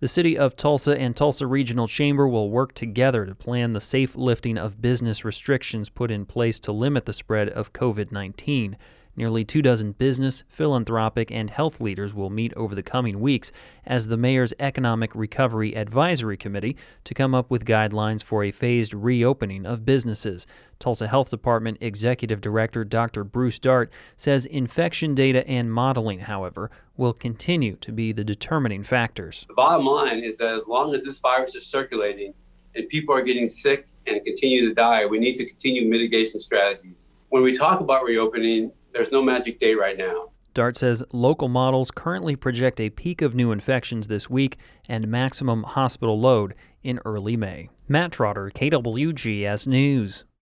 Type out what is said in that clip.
The City of Tulsa and Tulsa Regional Chamber will work together to plan the safe lifting of business restrictions put in place to limit the spread of COVID-19. Nearly 24 business, philanthropic, and health leaders will meet over the coming weeks as the mayor's Economic Recovery Advisory Committee to come up with guidelines for a phased reopening of businesses. Tulsa Health Department Executive Director Dr. Bruce Dart says infection data and modeling, however, will continue to be the determining factors. The bottom line is that as long as this virus is circulating and people are getting sick and continue to die, we need to continue mitigation strategies. When we talk about reopening, there's no magic day right now. Dart says local models currently project a peak of new infections this week and maximum hospital load in early May. Matt Trotter, KWGS News.